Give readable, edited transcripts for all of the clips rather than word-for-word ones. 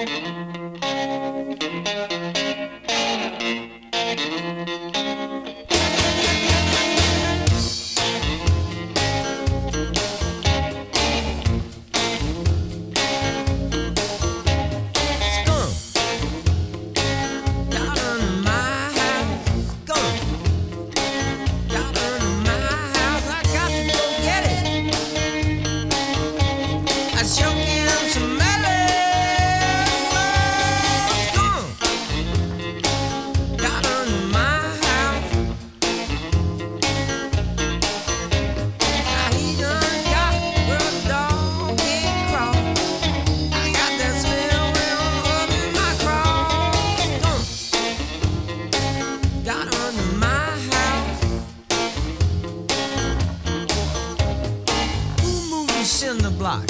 Cinder block.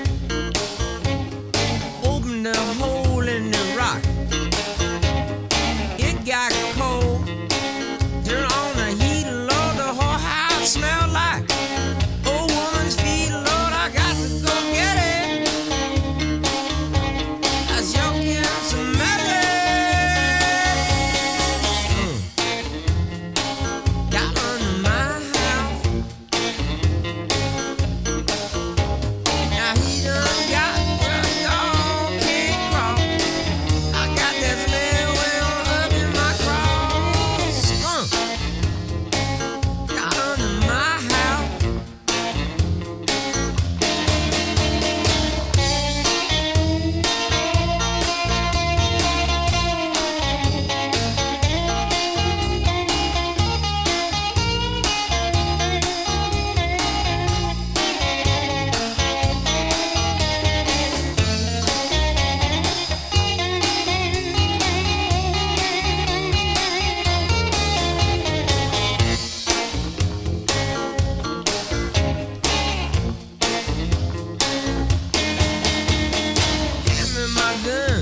Open the hole in the rock. It got cold. Turn on the heat, Lord, the whole house smell like old woman's feet. Lord, I got to go get it. I sure can smell it. Got under my house. Now he done got where a dog can't crawl. I got that smell well up in my crawl. Skunk got under my house. Hand me my gun.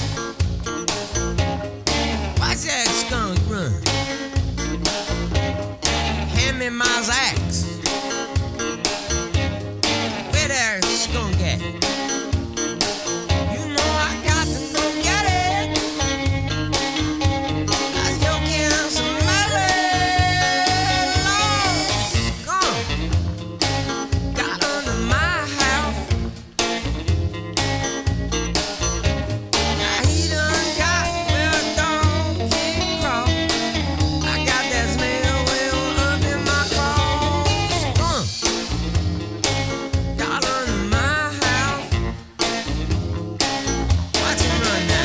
Watch that skunk run. Hand me my axe. Where that skunk at? You know I got to go get it. I still can smell it. Lord, skunk got under my house. Now he done got where a dog can't crawl. I got that smell well up in my crawl. Skunk got under my house. Watch him run now.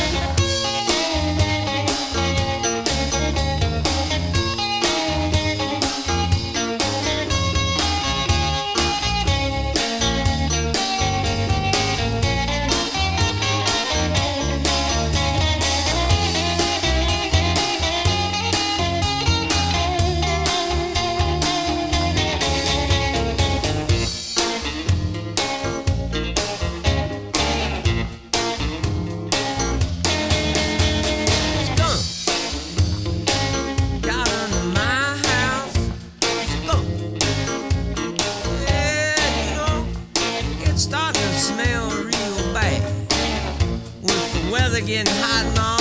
Skunk got under my house. Skunk. Yeah, you know, it's starting to smell real bad. With the weather getting hot and all.